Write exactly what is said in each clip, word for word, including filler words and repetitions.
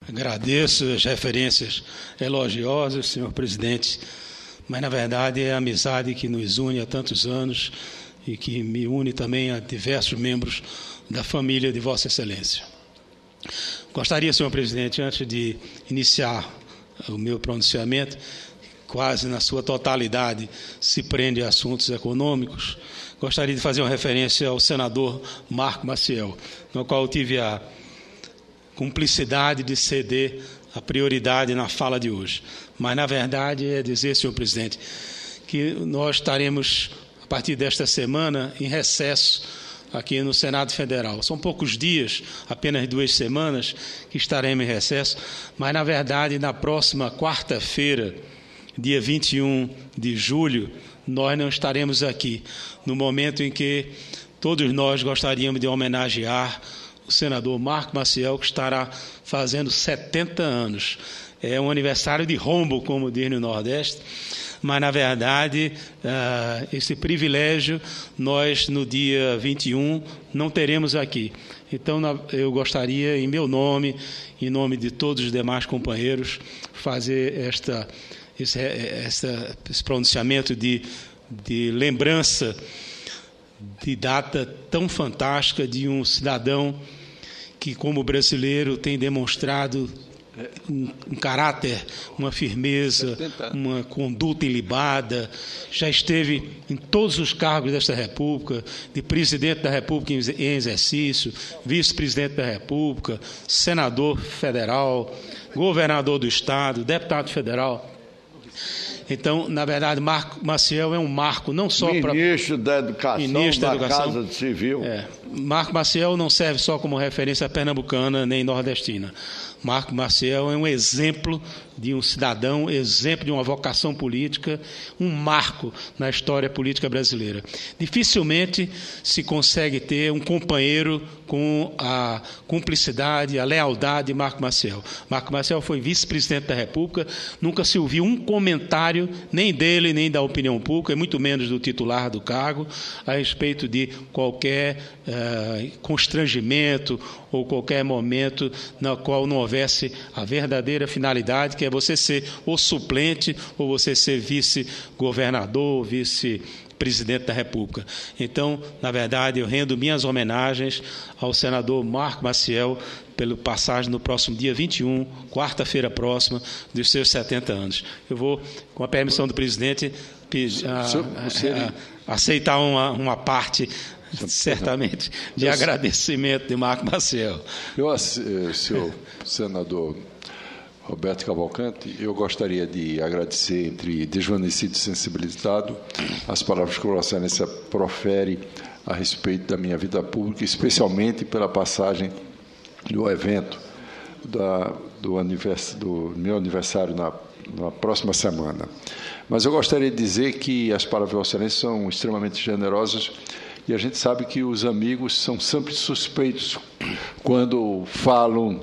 Agradeço as referências elogiosas, senhor presidente, mas, na verdade, é a amizade que nos une há tantos anos e que me une também a diversos membros da família de Vossa Excelência. Gostaria, senhor presidente, antes de iniciar o meu pronunciamento, quase na sua totalidade se prende a assuntos econômicos, gostaria de fazer uma referência ao senador Marco Maciel, no qual eu tive a cumplicidade de ceder a prioridade na fala de hoje. Mas, na verdade, é dizer, senhor presidente, que nós estaremos, a partir desta semana, em recesso aqui no Senado Federal. São poucos dias, apenas duas semanas, que estaremos em recesso, mas, na verdade, na próxima quarta-feira, dia vinte e um de julho, nós não estaremos aqui, no momento em que todos nós gostaríamos de homenagear o senador Marco Maciel, que estará fazendo setenta anos. É um aniversário de rombo, como diz no Nordeste, mas, na verdade, uh, esse privilégio nós, no dia vinte e um, não teremos aqui. Então, eu gostaria, em meu nome, em nome de todos os demais companheiros, fazer esta, esse, esta, esse pronunciamento de, de lembrança de data tão fantástica de um cidadão que, como brasileiro, tem demonstrado um, um caráter, uma firmeza, uma conduta ilibada, já esteve em todos os cargos desta República, de presidente da República em exercício, vice-presidente da República, senador federal, governador do Estado, deputado federal. Então, na verdade, Marco Maciel é um marco não só para... Ministro da Educação, Ministro da, da Educação, Casa Civil. É, Marco Maciel não serve só como referência pernambucana nem nordestina. Marco Maciel é um exemplo de um cidadão, exemplo de uma vocação política, um marco na história política brasileira. Dificilmente se consegue ter um companheiro com a cumplicidade, a lealdade de Marco Maciel. Marco Maciel foi vice-presidente da República, nunca se ouviu um comentário, nem dele, nem da opinião pública, e muito menos do titular do cargo, a respeito de qualquer uh, constrangimento ou qualquer momento na qual não houvesse a verdadeira finalidade, que é você ser ou suplente ou você ser vice-governador, vice-presidente da República. Então, na verdade, eu rendo minhas homenagens ao senador Marco Maciel pelo passagem no próximo dia vinte e um, quarta-feira próxima, dos seus setenta anos. Eu vou, com a permissão do presidente, pedir, a, a, a, aceitar uma, uma parte, certamente, de eu, agradecimento de Marco Maciel. Eu, senhor senador Roberto Cavalcante, eu gostaria de agradecer, entre desvanecido e sensibilizado, as palavras que a Vossa Excelência profere a respeito da minha vida pública, especialmente pela passagem do evento da, do, anivers, do meu aniversário na, na próxima semana. Mas eu gostaria de dizer que as palavras de Vossa Excelência são extremamente generosas e a gente sabe que os amigos são sempre suspeitos quando falam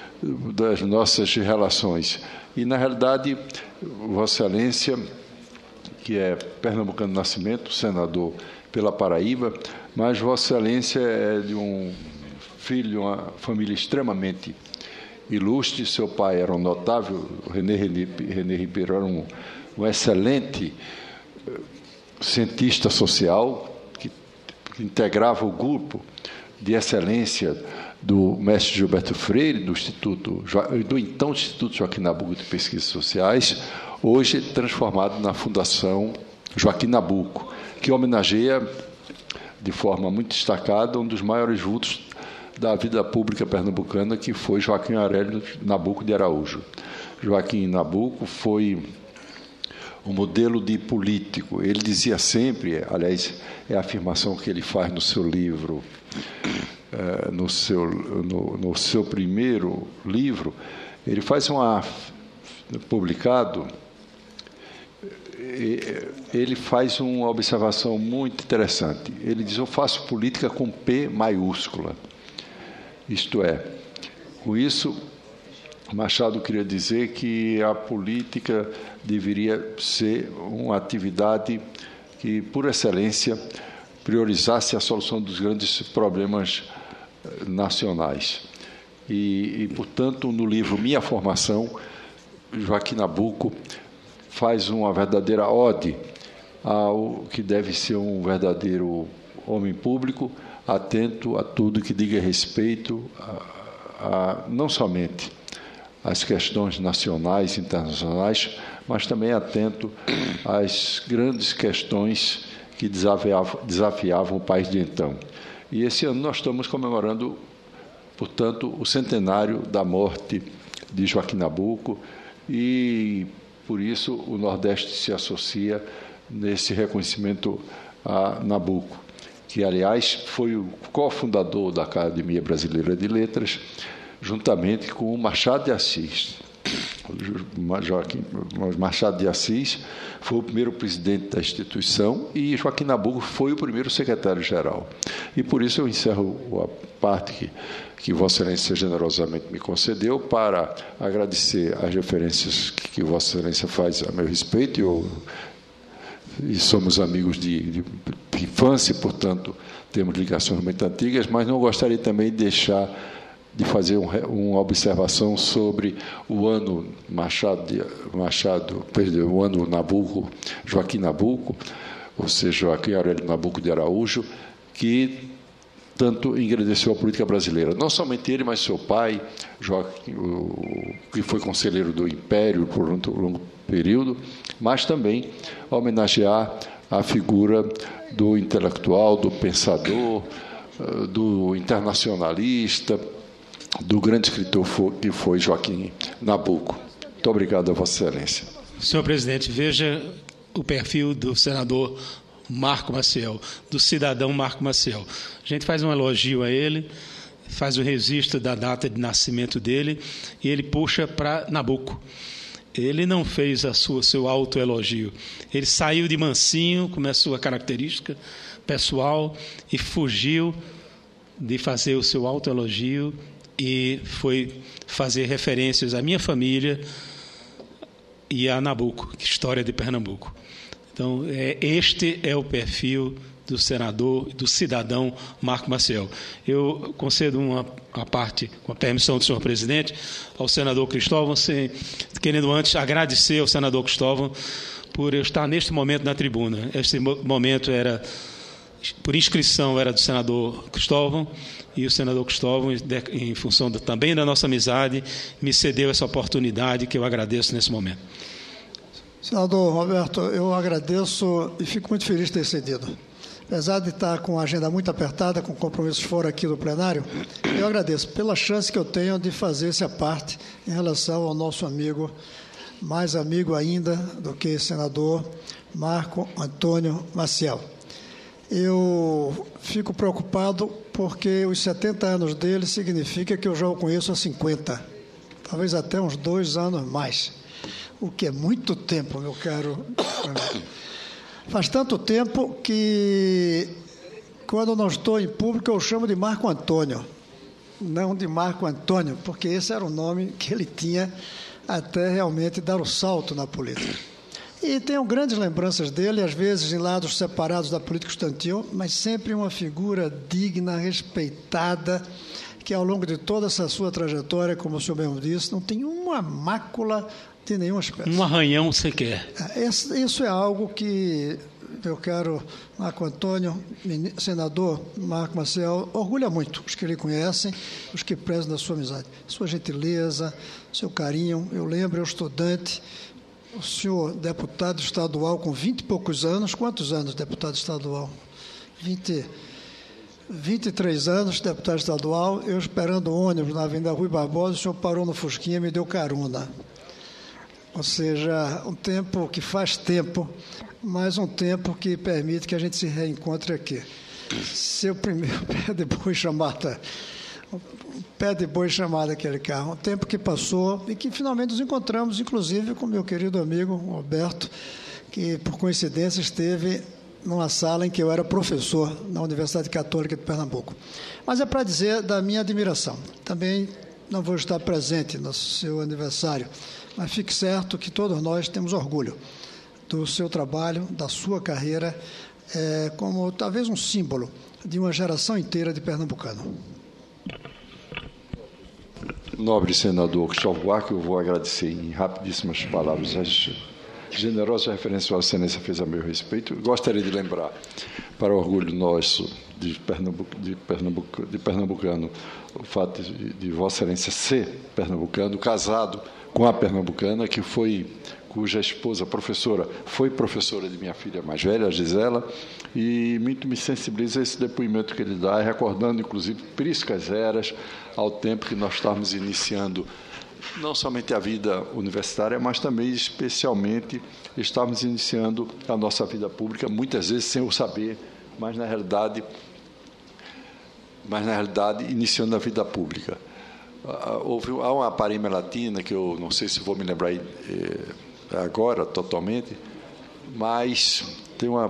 das nossas relações. E, na realidade, Vossa Excelência, que é pernambucano de nascimento, senador pela Paraíba, mas Vossa Excelência é de um filho de uma família extremamente ilustre. Seu pai era um notável, René, René, René Ribeiro era um, um excelente cientista social, que, que integrava o grupo de excelência do mestre Gilberto Freire, do Instituto, do então Instituto Joaquim Nabuco de Pesquisas Sociais, hoje transformado na Fundação Joaquim Nabuco, que homenageia de forma muito destacada um dos maiores vultos da vida pública pernambucana, que foi Joaquim Aurélio Nabuco de Araújo. Joaquim Nabuco foi um modelo de político. Ele dizia sempre, aliás, é a afirmação que ele faz no seu livro, no seu, no, no seu primeiro livro, ele faz uma... publicado, ele faz uma observação muito interessante. Ele diz: eu faço política com P maiúscula. Isto é, com isso, Machado queria dizer que a política deveria ser uma atividade que, por excelência, priorizasse a solução dos grandes problemas nacionais. E, e, portanto, no livro Minha Formação, Joaquim Nabuco faz uma verdadeira ode ao que deve ser um verdadeiro homem público, atento a tudo que diga respeito a, a, não somente às questões nacionais e internacionais, mas também atento às grandes questões que desafiavam, desafiavam o país de então. E esse ano nós estamos comemorando, portanto, o centenário da morte de Joaquim Nabuco, e, por isso, o Nordeste se associa nesse reconhecimento a Nabuco, que, aliás, foi o cofundador da Academia Brasileira de Letras, juntamente com o Machado de Assis. Joaquim Machado de Assis foi o primeiro presidente da instituição e Joaquim Nabuco foi o primeiro secretário-geral. E, por isso, eu encerro a parte que, que Vossa Excelência generosamente me concedeu para agradecer as referências que, que Vossa Excelência faz a meu respeito. Eu, e somos amigos de, de, de infância, portanto, temos ligações muito antigas, mas não gostaria também de deixar de fazer um, uma observação sobre o ano Machado, de, Machado perdão, o ano Nabuco, Joaquim Nabuco, ou seja, Joaquim Aurélio Nabuco de Araújo, que tanto engrandeceu a política brasileira. Não somente ele, mas seu pai, Joaquim, o, que foi conselheiro do Império por um longo período, mas também homenagear a figura do intelectual, do pensador, do internacionalista, do grande escritor que foi Joaquim Nabuco. Muito obrigado a Vossa Excelência. Senhor presidente, veja o perfil do senador Marco Maciel, do cidadão Marco Maciel. A gente faz um elogio a ele, faz o registro da data de nascimento dele e ele puxa para Nabuco. Ele não fez a sua, seu autoelogio. Ele saiu de mansinho, como é a sua característica pessoal, e fugiu de fazer o seu autoelogio e foi fazer referências à minha família e a Nabuco, história de Pernambuco. Então, é, este é o perfil do senador, do cidadão Marco Maciel. Eu concedo uma a parte, com a permissão do senhor presidente, ao senador Cristóvão, sem, querendo antes agradecer ao senador Cristóvão por eu estar neste momento na tribuna. Este momento era, por inscrição, era do senador Cristóvão, e o senador Cristóvão, em função do, também da nossa amizade, me cedeu essa oportunidade que eu agradeço nesse momento. Senador Roberto, eu agradeço e fico muito feliz de ter cedido. Apesar de estar com a agenda muito apertada, com compromissos fora aqui do plenário, eu agradeço pela chance que eu tenho de fazer essa parte em relação ao nosso amigo, mais amigo ainda do que senador Marco Antônio Maciel. Eu fico preocupado porque os setenta anos dele significa que eu já o conheço há cinquenta, talvez até uns dois anos mais, o que é muito tempo, meu caro. Faz tanto tempo que, quando não estou em público, eu chamo de Marco Antônio, não de Marco Antônio, porque esse era o nome que ele tinha até realmente dar o salto na política. E tenho grandes lembranças dele, às vezes em lados separados da política estudantil, mas sempre uma figura digna, respeitada, que ao longo de toda essa sua trajetória, como o senhor mesmo disse, não tem uma mácula de nenhuma espécie. Um arranhão sequer. Isso é algo que eu quero, Marco Antônio, senador Marco Maciel, orgulha muito os que lhe conhecem, os que prezam da sua amizade. Sua gentileza, seu carinho. Eu lembro, eu estudante, o senhor deputado estadual com vinte e poucos anos. Quantos anos deputado estadual? vinte, vinte e três anos, deputado estadual. Eu esperando o ônibus na Avenida Rui Barbosa, o senhor parou no Fusquinha e me deu carona. Ou seja, um tempo que faz tempo, mas um tempo que permite que a gente se reencontre aqui. Seu primeiro pé de boi chamada, pé de boi chamado aquele carro, um tempo que passou e que finalmente nos encontramos, inclusive com meu querido amigo Roberto, que por coincidência esteve numa sala em que eu era professor na Universidade Católica de Pernambuco. Mas é para dizer da minha admiração. Também não vou estar presente no seu aniversário, mas fique certo que todos nós temos orgulho do seu trabalho, da sua carreira, é, como talvez um símbolo de uma geração inteira de pernambucano. nobre senador Cristóvão Buarque, eu vou agradecer em rapidíssimas palavras as generosas referências que a Vossa Excelência fez a meu respeito. Gostaria de lembrar, para o orgulho nosso de, Pernambuco, de, Pernambuco, de pernambucano, o fato de, de Vossa Excelência ser pernambucano, casado com a pernambucana, que foi, cuja esposa, professora, foi professora de minha filha mais velha, a Gisela, e muito me sensibiliza esse depoimento que ele dá, recordando, inclusive, priscas eras ao tempo que nós estávamos iniciando não somente a vida universitária, mas também, especialmente, estávamos iniciando a nossa vida pública, muitas vezes sem o saber, mas, na realidade, mas, na realidade iniciando a vida pública. Houve, há uma parêmia latina, que eu não sei se vou me lembrar agora totalmente, mas tem uma...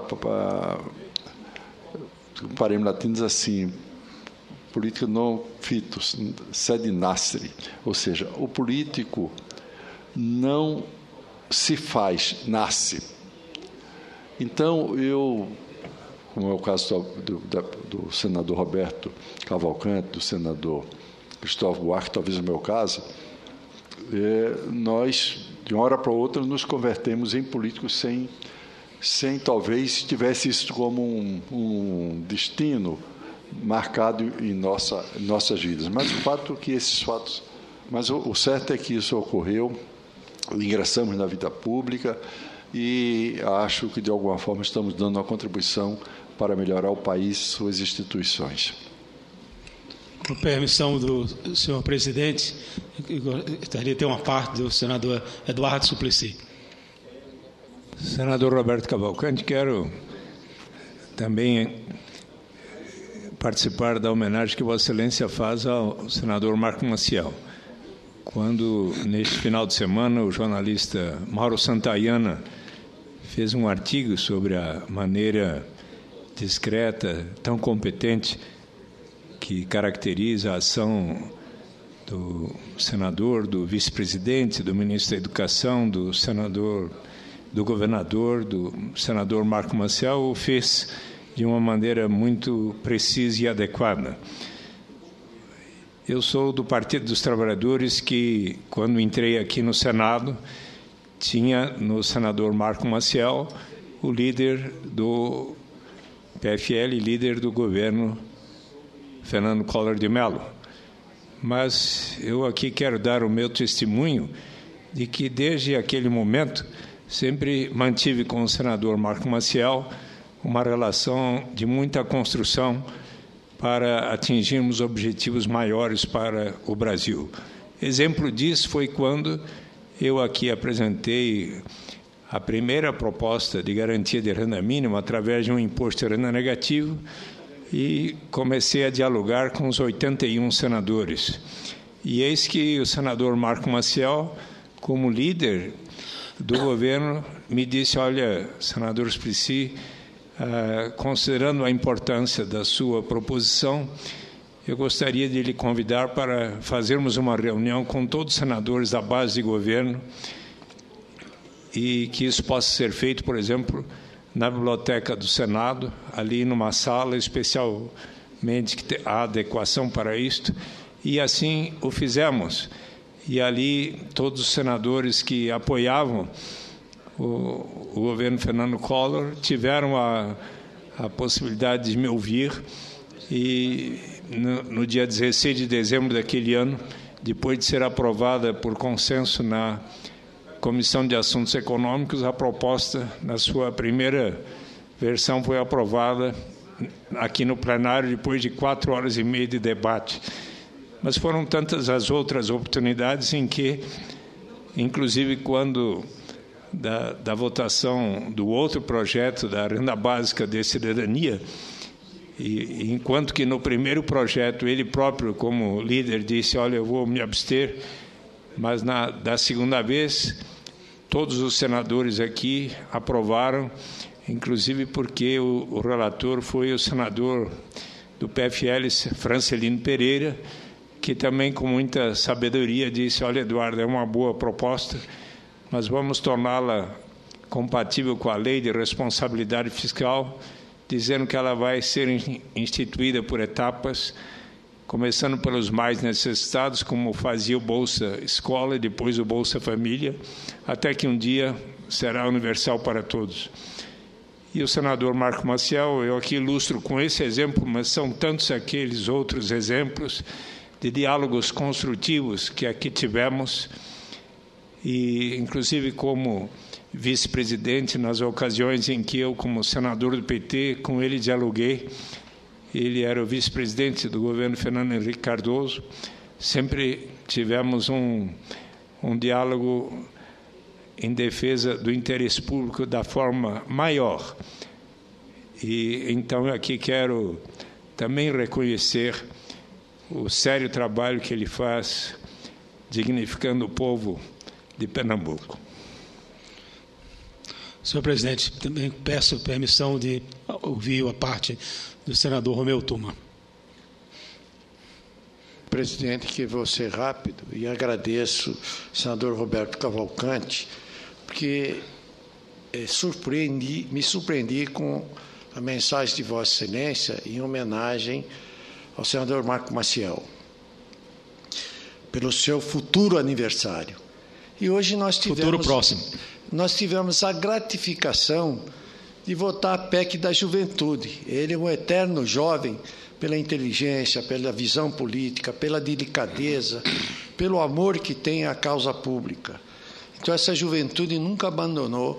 Um parêmia latino diz assim: política non fitus, sed nascere, ou seja, o político não se faz, nasce. Então, eu, como é o caso do, do, do senador Roberto Cavalcante, do senador Cristóvão Buarque, talvez o meu caso, é, nós, de uma hora para outra, nos convertemos em políticos sem, sem talvez, tivesse isso como um, um destino marcado em nossa, nossas vidas. Mas o fato é que esses fatos... Mas o, o certo é que isso ocorreu, ingressamos na vida pública e acho que, de alguma forma, estamos dando uma contribuição para melhorar o país e suas instituições. Com permissão do senhor presidente, gostaria de ter uma parte do senador Eduardo Suplicy. Senador Roberto Cavalcante, quero também participar da homenagem que Vossa Excelência faz ao senador Marco Maciel. Quando, neste final de semana, o jornalista Mauro Santayana fez um artigo sobre a maneira discreta, tão competente, que caracteriza a ação do senador, do vice-presidente, do ministro da Educação, do senador, do governador, do senador Marco Maciel, o fez de uma maneira muito precisa e adequada. Eu sou do Partido dos Trabalhadores que, quando entrei aqui no Senado, tinha no senador Marco Maciel o líder do P F L, líder do governo Fernando Collor de Mello. Mas eu aqui quero dar o meu testemunho de que, desde aquele momento, sempre mantive com o senador Marco Maciel uma relação de muita construção para atingirmos objetivos maiores para o Brasil. Exemplo disso foi quando eu aqui apresentei a primeira proposta de garantia de renda mínima através de um imposto de renda negativo e comecei a dialogar com os oitenta e um senadores. E eis que o senador Marco Maciel, como líder do governo, me disse: olha, senador Suplicy, Uh, considerando a importância da sua proposição, eu gostaria de lhe convidar para fazermos uma reunião com todos os senadores da base de governo e que isso possa ser feito, por exemplo, na biblioteca do Senado, ali numa sala especialmente que há adequação para isto, e assim o fizemos. E ali todos os senadores que apoiavam O, o governo Fernando Collor tiveram a, a possibilidade de me ouvir e no, no dia dezesseis de dezembro daquele ano, depois de ser aprovada por consenso na Comissão de Assuntos Econômicos, a proposta, na sua primeira versão, foi aprovada aqui no plenário depois de quatro horas e meia de debate. Mas foram tantas as outras oportunidades em que, inclusive quando Da, da votação do outro projeto da renda básica de cidadania, e enquanto que no primeiro projeto ele próprio, como líder, disse: olha, eu vou me abster, mas na da segunda vez todos os senadores aqui aprovaram, inclusive porque o, o relator foi o senador do P F L, Francelino Pereira, que também com muita sabedoria disse: olha, Eduardo, é uma boa proposta, mas vamos torná-la compatível com a lei de responsabilidade fiscal, dizendo que ela vai ser instituída por etapas, começando pelos mais necessitados, como fazia o Bolsa Escola e depois o Bolsa Família, até que um dia será universal para todos. E o senador Marco Maciel, eu aqui ilustro com esse exemplo, mas são tantos aqueles outros exemplos de diálogos construtivos que aqui tivemos, e inclusive como vice-presidente, nas ocasiões em que eu, como senador do P T, com ele dialoguei. Ele era o vice-presidente do governo Fernando Henrique Cardoso. Sempre tivemos um, um diálogo em defesa do interesse público da forma maior. E então aqui quero também reconhecer o sério trabalho que ele faz, dignificando o povo de Pernambuco. Senhor presidente, também peço permissão de ouvir a parte do senador Romeu Tuma. Presidente, que vou ser rápido e agradeço ao senador Roberto Cavalcante, porque é, surpreendi, me surpreendi com a mensagem de Vossa Excelência em homenagem ao senador Marco Maciel, pelo seu futuro aniversário. E hoje nós tivemos... Futuro próximo. Nós tivemos a gratificação de votar a P E C da juventude. Ele é um eterno jovem pela inteligência, pela visão política, pela delicadeza, pelo amor que tem à causa pública. Então, essa juventude nunca abandonou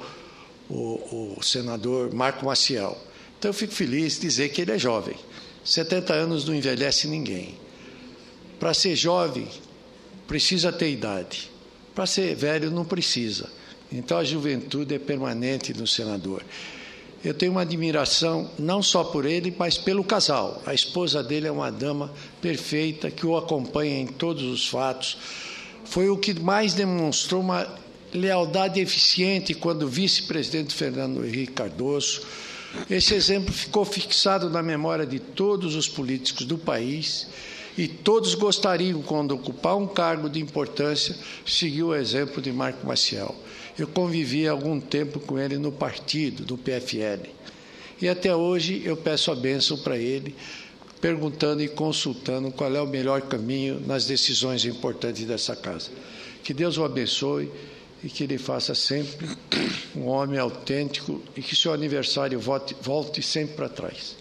o, o senador Marco Maciel. Então, eu fico feliz de dizer que ele é jovem. setenta anos não envelhece ninguém. Para ser jovem, precisa ter idade. Para ser velho, não precisa. Então, a juventude é permanente no senador. Eu tenho uma admiração não só por ele, mas pelo casal. A esposa dele é uma dama perfeita, que o acompanha em todos os fatos. Foi o que mais demonstrou uma lealdade eficiente quando o vice-presidente Fernando Henrique Cardoso. Esse exemplo ficou fixado na memória de todos os políticos do país e todos gostariam, quando ocupar um cargo de importância, seguir o exemplo de Marco Maciel. Eu convivi há algum tempo com ele no partido, do P F L. E até hoje eu peço a bênção para ele, perguntando e consultando qual é o melhor caminho nas decisões importantes dessa casa. Que Deus o abençoe e que ele faça sempre um homem autêntico e que seu aniversário volte, volte sempre para trás.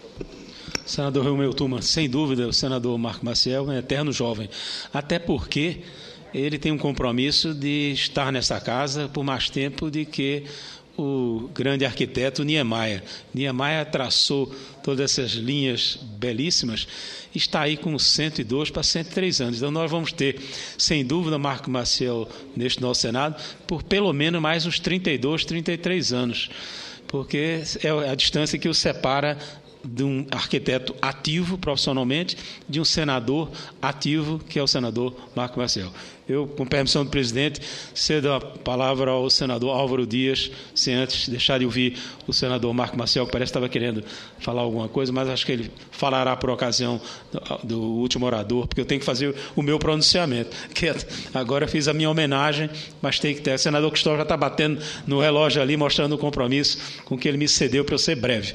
Senador Romeu Tuma, sem dúvida, o senador Marco Maciel é um eterno jovem, até porque ele tem um compromisso de estar nessa casa por mais tempo do que o grande arquiteto Niemeyer. Niemeyer traçou todas essas linhas belíssimas e está aí com cento e dois para cento e três anos. Então, nós vamos ter, sem dúvida, Marco Maciel neste nosso Senado por pelo menos mais uns trinta e dois, trinta e três anos, porque é a distância que o separa de um arquiteto ativo profissionalmente, de um senador ativo, que é o senador Marco Maciel. Eu, com permissão do presidente, cedo a palavra ao senador Álvaro Dias, sem antes deixar de ouvir o senador Marco Maciel, que parece que estava querendo falar alguma coisa, mas acho que ele falará por ocasião do, do último orador, porque eu tenho que fazer o meu pronunciamento, que agora fiz a minha homenagem, mas tem que ter. O senador Cristóvão já está batendo no relógio ali, mostrando o compromisso com que ele me cedeu para eu ser breve.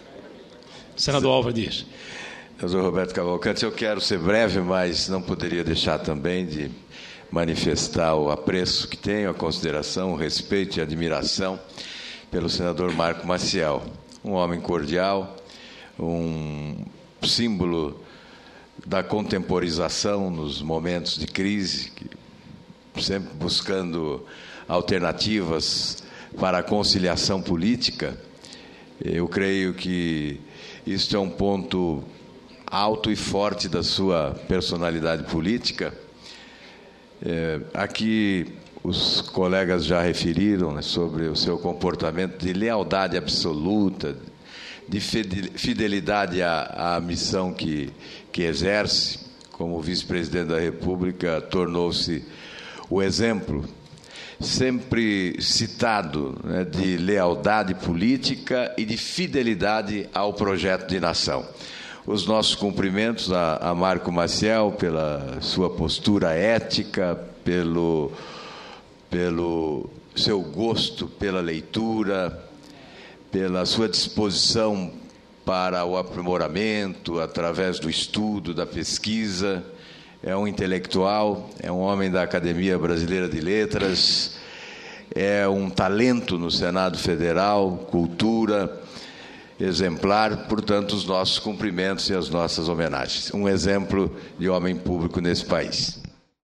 Senador Álvaro Dias. Senador Roberto Cavalcante, eu quero ser breve, mas não poderia deixar também de manifestar o apreço que tenho, a consideração, o respeito e a admiração pelo senador Marco Maciel. Um homem cordial, um símbolo da contemporização nos momentos de crise, sempre buscando alternativas para a conciliação política. Eu creio que isso é um ponto alto e forte da sua personalidade política. É, aqui os colegas já referiram, né, sobre o seu comportamento de lealdade absoluta, de fidelidade à, à missão que, que exerce. Como vice-presidente da República, tornou-se o exemplo sempre citado, né, de lealdade política e de fidelidade ao projeto de nação. Os nossos cumprimentos a, a Marco Maciel pela sua postura ética, pelo, pelo seu gosto pela leitura, pela sua disposição para o aprimoramento, através do estudo, da pesquisa. É um intelectual, é um homem da Academia Brasileira de Letras, é um talento no Senado Federal, cultura, exemplar, portanto, os nossos cumprimentos e as nossas homenagens. Um exemplo de homem público nesse país.